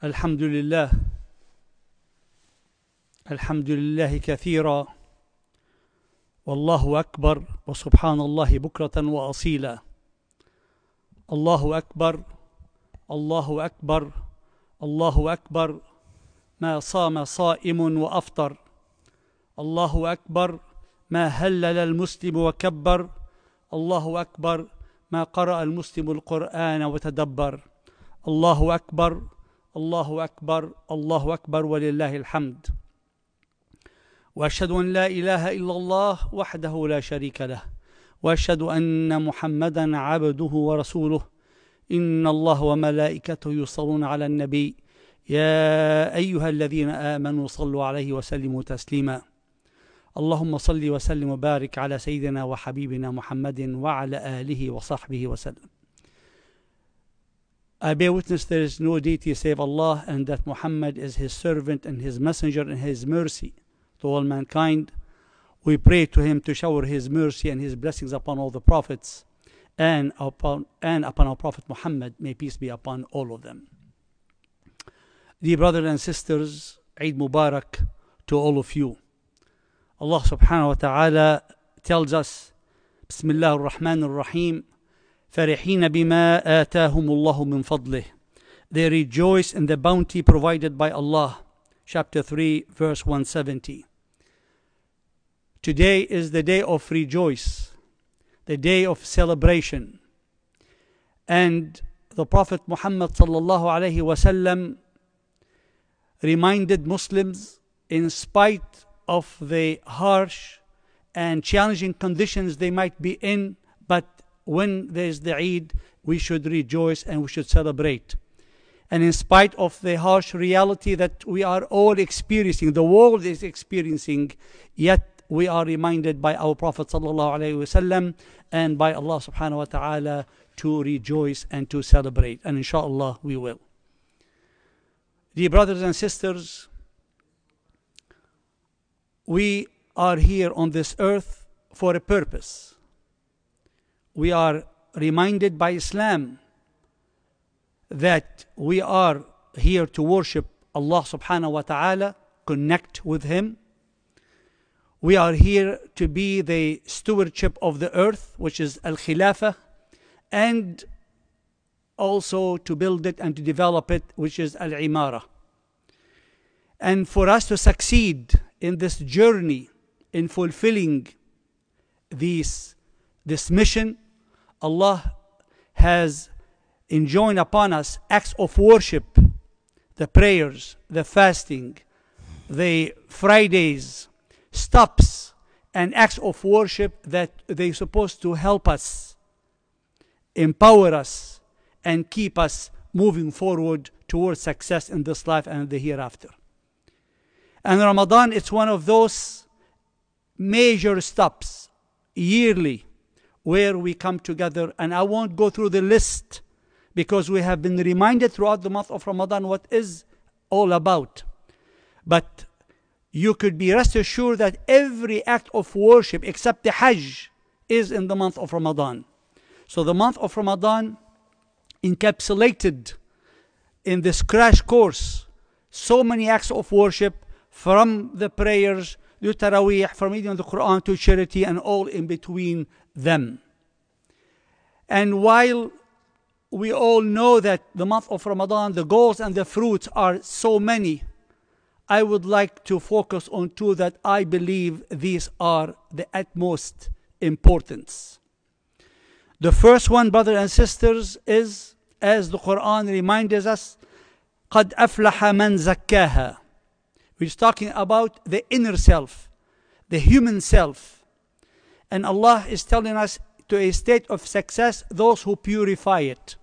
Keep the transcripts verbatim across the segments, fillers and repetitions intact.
الحمد لله الحمد لله كثيرا والله أكبر وسبحان الله بكرة وأصيلا. الله أكبر الله أكبر الله أكبر ما صام صائم وأفطر. الله أكبر ما هلل المسلم وكبر. الله أكبر ما قرأ المسلم القرآن وتدبر. الله أكبر الله أكبر الله أكبر ولله الحمد. وأشهد أن لا إله إلا الله وحده لا شريك له، وأشهد أن محمدا عبده ورسوله. إن الله وملائكته يصلون على النبي يا أيها الذين آمنوا صلوا عليه وسلموا تسليما. اللهم صل وسلم وبارك على سيدنا وحبيبنا محمد وعلى آله وصحبه وسلم. I bear witness there is no deity save Allah, and that Muhammad is his servant and his messenger and his mercy to all mankind. We pray to him to shower his mercy and his blessings upon all the prophets and upon, and upon our Prophet Muhammad. May peace be upon all of them. Dear brothers and sisters, Eid Mubarak to all of you. Allah subhanahu wa ta'ala tells us, Bismillah ar-Rahman ar-Rahim, فرحين بما آتاهم الله من فضله. They rejoice in the bounty provided by Allah. Chapter three, verse one seventy. Today is the day of rejoice, the day of celebration. And the Prophet Muhammad sallallahu alayhi wasallam reminded Muslims, in spite of the harsh and challenging conditions they might be in, but when there's the Eid, we should rejoice and we should celebrate. And in spite of the harsh reality that we are all experiencing, the world is experiencing, yet we are reminded by our Prophet sallallahu alaihi wasallam and by Allah subhanahu wa ta'ala to rejoice and to celebrate. And inshallah we will. Dear brothers and sisters, we are here on this earth for a purpose. We are reminded by Islam that we are here to worship Allah subhanahu wa ta'ala, connect with Him. We are here to be the stewardship of the earth, which is Al-Khilafah, and also to build it and to develop it, which is Al-Imara. And for us to succeed in this journey, in fulfilling these, this mission, Allah has enjoined upon us acts of worship, the prayers, the fasting, the Fridays, stops, and acts of worship that they're supposed to help us, empower us, and keep us moving forward towards success in this life and the hereafter. And Ramadan, it's one of those major stops yearly where we come together, and I won't go through the list because we have been reminded throughout the month of Ramadan what is all about. But you could be rest assured that every act of worship except the Hajj is in the month of Ramadan. So the month of Ramadan encapsulated in this crash course so many acts of worship, from the prayers to Taraweeh, from reading the Quran to charity, and all in between them. And while we all know that the month of Ramadan, the goals and the fruits are so many, I would like to focus on two that I believe these are the utmost importance. The first one, brothers and sisters, is, as the Quran reminds us, قَدْ أَفْلَحَ مَنْ زَكَّاهَا. We're talking about the inner self, the human self. And Allah is telling us to a state of success those who purify it.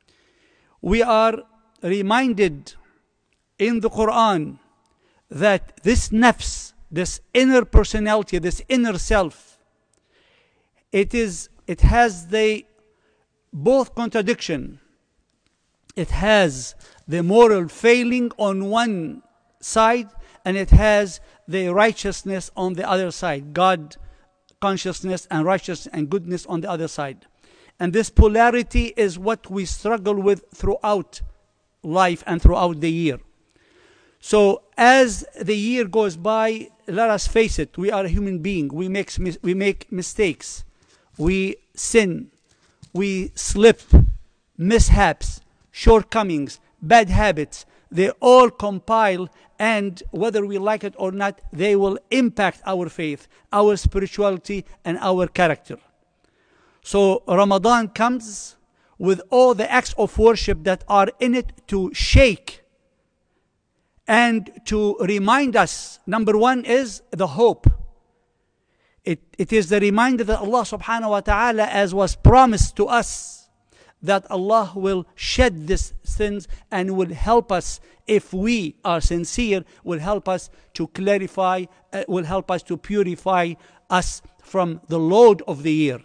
We are reminded in the Quran that this nafs, this inner personality, this inner self, it is, it has the both contradiction. It has the moral failing on one side, and it has the righteousness on the other side. God consciousness and righteousness and goodness on the other side. And this polarity is what we struggle with throughout life and throughout the year. So as the year goes by, let us face it, we are a human being. We make, we make mistakes. We sin. We slip. Mishaps, shortcomings, bad habits. They all compile, and whether we like it or not, they will impact our faith, our spirituality, and our character. So Ramadan comes with all the acts of worship that are in it to shake and to remind us. Number one is the hope. It, it is the reminder that Allah subhanahu wa ta'ala, as was promised to us, that Allah will shed these sins and will help us, if we are sincere, will help us to clarify, uh, will help us to purify us from the load of the year.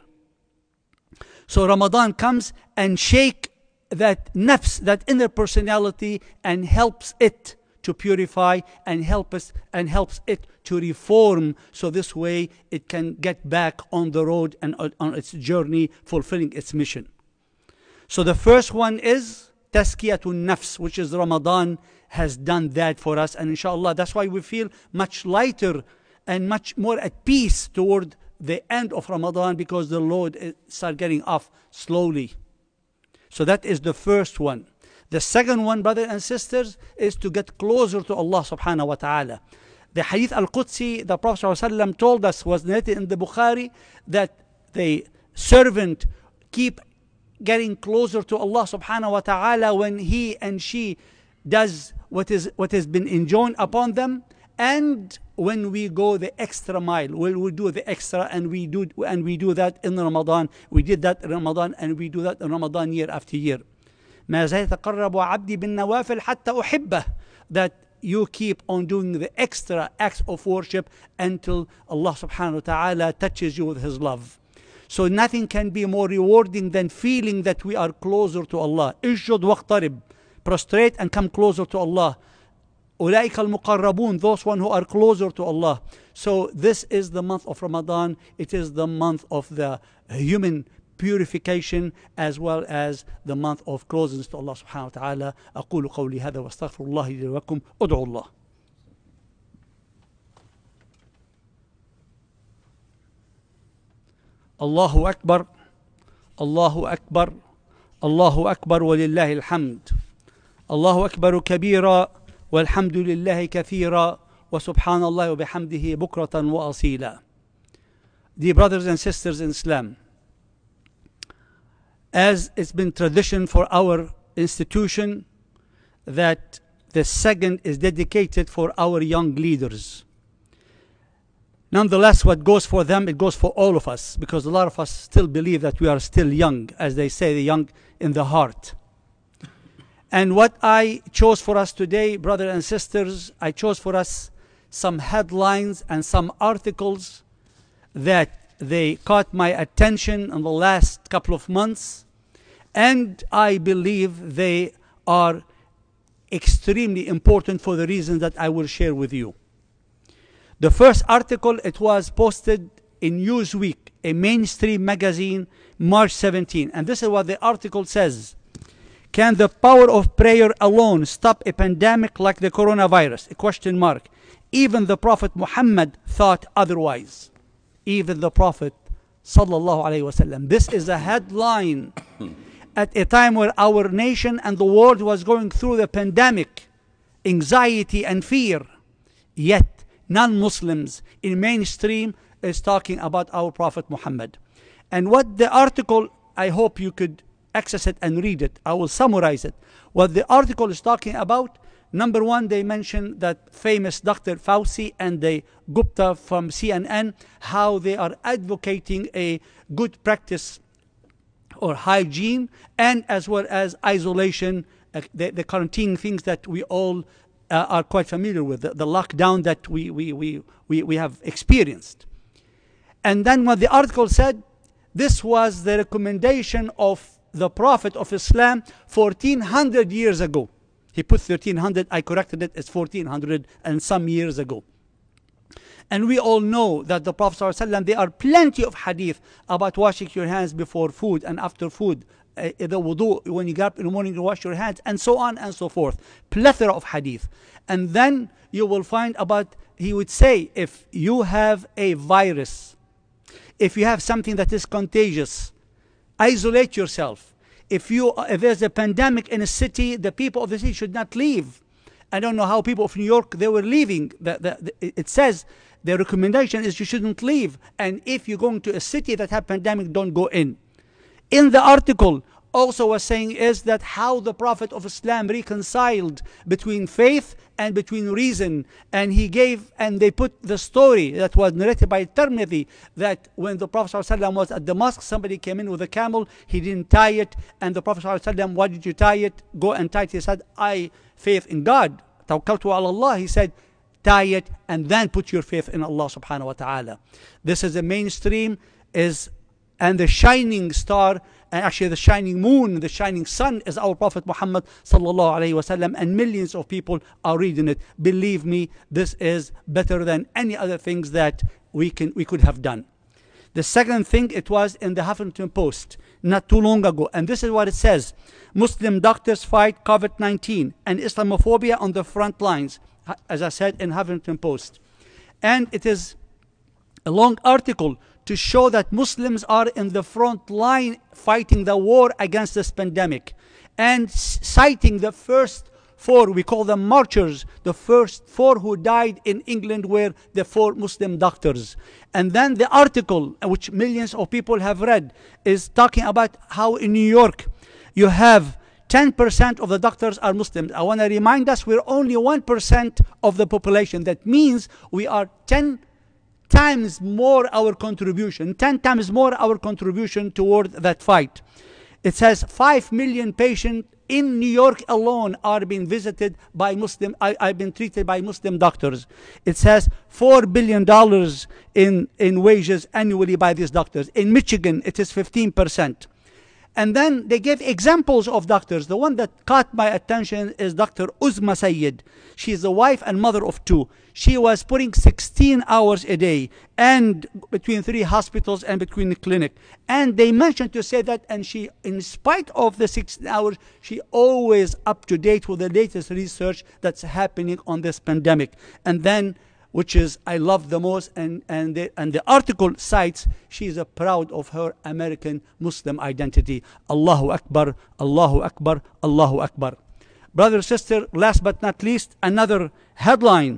So Ramadan comes and shake that nafs, that inner personality, and helps it to purify and help us and helps it to reform, so this way it can get back on the road and on its journey, fulfilling its mission. So the first one is Tazkiyatun Nafs, which is Ramadan has done that for us, and inshallah that's why we feel much lighter and much more at peace toward the end of Ramadan, because the load start getting off slowly. So that is the first one. The second one, brothers and sisters, is to get closer to Allah subhanahu wa ta'ala. The Hadith al-Qudsi, the Prophet ﷺ told us, was narrated in the Bukhari, that the servant keep getting closer to Allah subhanahu wa ta'ala when he and she does what is what has been enjoined upon them, and when we go the extra mile, when we do the extra, and we do and we do that in Ramadan. We did that in Ramadan, and we do that in Ramadan year after year. ما زال يتقرب عبدي بالنوافل حتى أحبه, that you keep on doing the extra acts of worship until Allah subhanahu wa ta'ala touches you with His love. So nothing can be more rewarding than feeling that we are closer to Allah. Isjud waqtarib, prostrate and come closer to Allah. أولئك المقربون, those one who are closer to Allah. So this is the month of Ramadan. It is the month of the human purification, as well as the month of closeness to Allah subhanahu wa ta'ala. أقول قولي هذا واستغفر الله لي ولكم. ادعوا الله. الله أكبر الله أكبر الله أكبر ولله الحمد. الله أكبر كبيرا والحمد لله كثيرا وسبحان الله وبحمده بكرة وأصيلا. Dear brothers and sisters in Islam, as it's been tradition for our institution, that the second is dedicated for our young leaders. Nonetheless, what goes for them, it goes for all of us, because a lot of us still believe that we are still young, as they say, the young in the heart. And what I chose for us today, brothers and sisters, I chose for us some headlines and some articles that they caught my attention in the last couple of months, and I believe they are extremely important for the reasons that I will share with you. The first article, it was posted in Newsweek, a mainstream magazine, March seventeenth, and this is what the article says. Can the power of prayer alone stop a pandemic like the coronavirus? A question mark. Even the Prophet Muhammad thought otherwise. Even the Prophet sallallahu alaihi wasallam. This is a headline at a time where our nation and the world was going through the pandemic, anxiety and fear. Yet non-Muslims in mainstream is talking about our Prophet Muhammad. And what the article, I hope you could access it and read it. I will summarize it. What the article is talking about, number one, they mention that famous Doctor Fauci and the Gupta from C N N, how they are advocating a good practice or hygiene, and as well as isolation, uh, the, the quarantine things that we all uh, are quite familiar with, the, the lockdown that we, we, we, we, we have experienced. And then what the article said, this was the recommendation of the Prophet of Islam fourteen hundred years ago. He put thirteen hundred, I corrected it, it's fourteen hundred and some years ago. And we all know that the Prophet ﷺ, there are plenty of hadith about washing your hands before food and after food, uh, the wudu, when you get up in the morning, you wash your hands, and so on and so forth. Plethora of hadith. And then you will find about, he would say, if you have a virus, if you have something that is contagious, isolate yourself. If, you, if there's a pandemic in a city, the people of the city should not leave. I don't know how people of New York, they were leaving. The, the, the, it says the recommendation is you shouldn't leave. And if you're going to a city that have pandemic, don't go in. In the article, also was saying is that how the Prophet of Islam reconciled between faith and between reason. And he gave, and they put the story that was narrated by Tirmidhi, that when the Prophet ﷺ was at the mosque, somebody came in with a camel, he didn't tie it, and the Prophet ﷺ, why did you tie it? Go and tie it. He said, I faith in God. Tawakkaltu ala Allah. He said, tie it and then put your faith in Allah subhanahu wa ta'ala. This is the mainstream, is and the shining star, and actually the shining moon, the shining sun is our Prophet Muhammad sallallahu alayhi wasallam, and millions of people are reading it. Believe me, this is better than any other things that we can we could have done. The second thing, it was in the Huffington Post not too long ago, and this is what it says: Muslim doctors fight COVID nineteen and Islamophobia on the front lines, as I said, in Huffington Post. And it is a long article to show that Muslims are in the front line fighting the war against this pandemic, and citing the first four, we call them marchers, the first four who died in England were the four Muslim doctors. And then the article, which millions of people have read, is talking about how in New York you have ten percent of the doctors are Muslims. I want to remind us, we're only one percent of the population. That means we are ten times more our contribution, ten times more our contribution toward that fight. It says five million patients in New York alone are being visited by Muslim, I, I've been treated by Muslim doctors. It says four billion dollars in, in wages annually by these doctors. In Michigan, it is fifteen percent. And then they gave examples of doctors. The one that caught my attention is Doctor Uzma Sayyid. She is the wife and mother of two. She was putting sixteen hours a day, and between three hospitals and between the clinic. And they mentioned to say that, and she, in spite of the sixteen hours, she always up to date with the latest research that's happening on this pandemic. And then, which is I love the most, and, and, the, and the article cites, she is proud of her American Muslim identity. Allahu Akbar, Allahu Akbar, Allahu Akbar. Brother, sister, last but not least, another headline.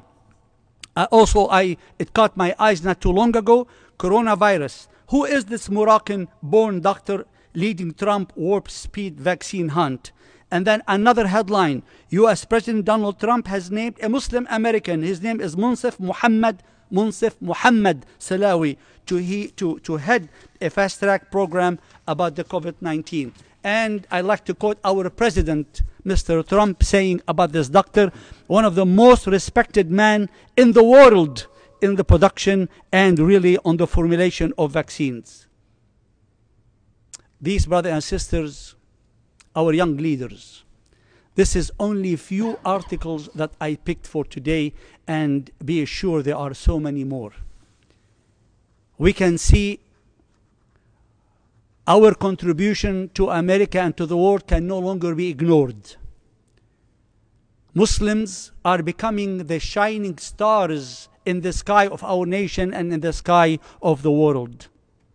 Uh, also, I it caught my eyes not too long ago. Coronavirus. Who is this Moroccan-born doctor leading Trump warp speed vaccine hunt? And then another headline: U S President Donald Trump has named a Muslim American. His name is Munsif Muhammad Munsif Muhammad Salawi to he to to head a fast track program about the COVID nineteen. And I like to quote our president, Mister Trump, saying about this doctor, one of the most respected men in the world in the production and really on the formulation of vaccines. These brothers and sisters, our young leaders, this is only a few articles that I picked for today, and be assured there are so many more. We can see our contribution to America and to the world can no longer be ignored. Muslims are becoming the shining stars in the sky of our nation and in the sky of the world.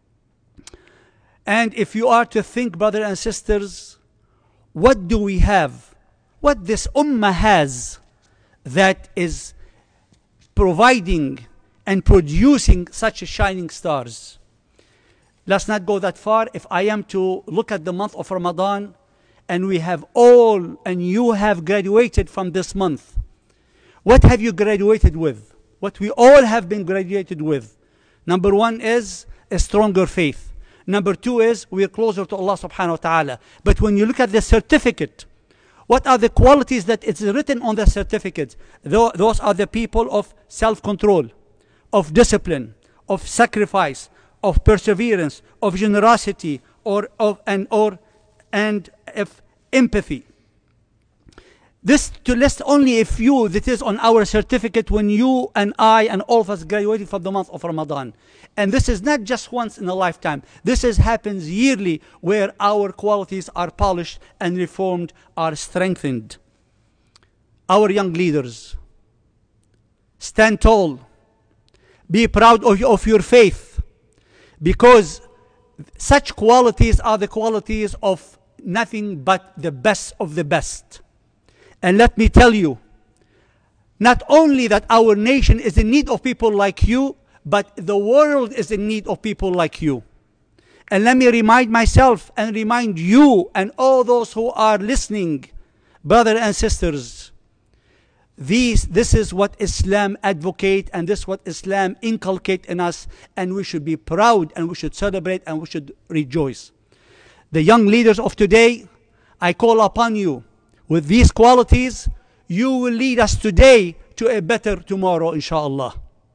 And if you are to think, brothers and sisters, what do we have? What this ummah has that is providing and producing such shining stars? Let's not go that far. If I am to look at the month of Ramadan, and we have all, and you have graduated from this month, what have you graduated with? What we all have been graduated with. Number one is a stronger faith. Number two is we are closer to Allah subhanahu wa ta'ala. But when you look at the certificate, what are the qualities that it's written on the certificate? Those are the people of self-control, of discipline, of sacrifice, of perseverance, of generosity, or of and or and of empathy. This to list only a few that is on our certificate when you and I and all of us graduated from the month of Ramadan. And this is not just once in a lifetime. This is happens yearly, where our qualities are polished and reformed, are strengthened. Our young leaders, stand tall. Be proud of, of your faith, because such qualities are the qualities of nothing but the best of the best. And let me tell you, not only that our nation is in need of people like you, but the world is in need of people like you. And let me remind myself and remind you and all those who are listening, brothers and sisters, these, this is what Islam advocate, and this is what Islam inculcate in us, and we should be proud, and we should celebrate, and we should rejoice. The young leaders of today, I call upon you, with these qualities, you will lead us today to a better tomorrow, inshallah.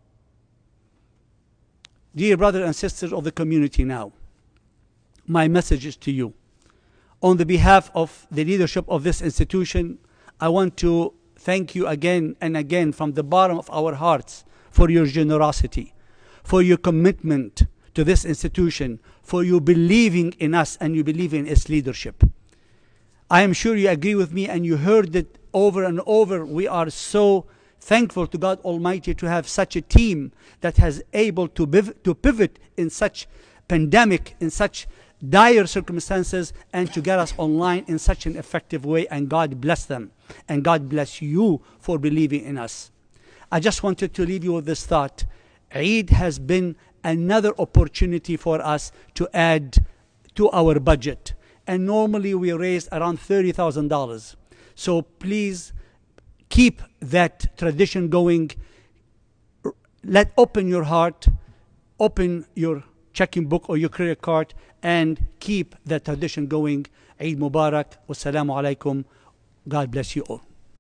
Dear brothers and sisters of the community, now, my message is to you. On the behalf of the leadership of this institution, I want to thank you again and again from the bottom of our hearts for your generosity, for your commitment to this institution, for you believing in us and you believe in its leadership. I am sure you agree with me, and you heard it over and over. We are so thankful to God Almighty to have such a team that has able to pivot, to pivot in such pandemic, in such dire circumstances, and to get us online in such an effective way. And God bless them, and God bless you for believing in us. I just wanted to leave you with this thought. Eid has been another opportunity for us to add to our budget. And normally we raise around thirty thousand dollars. So please keep that tradition going. Let open your heart, open your checking book or your credit card, and keep that tradition going. Eid Mubarak. Wassalamu alaikum. God bless you all.